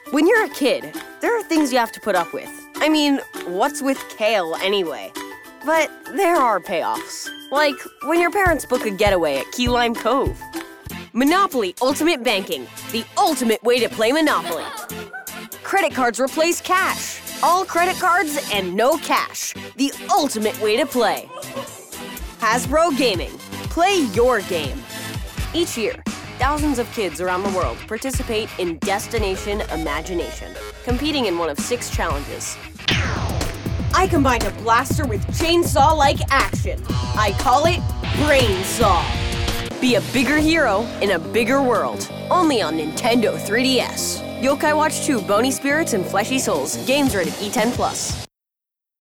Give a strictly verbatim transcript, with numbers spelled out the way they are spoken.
When you're a kid, there are things you have to put up with. I mean, what's with kale anyway? But there are payoffs. Like when your parents book a getaway at Key Lime Cove. Monopoly Ultimate Banking, the ultimate way to play Monopoly. Credit cards replace cash. All credit cards and no cash, the ultimate way to play. Hasbro Gaming, play your game. Each year, thousands of kids around the world participate in Destination Imagination, competing in one of six challenges. I combined a blaster with chainsaw-like action. I call it Brainsaw. Be a bigger hero in a bigger world. Only on Nintendo three D S. Yokai Watch two Bony Spirits and Fleshy Souls. Games rated E ten plus.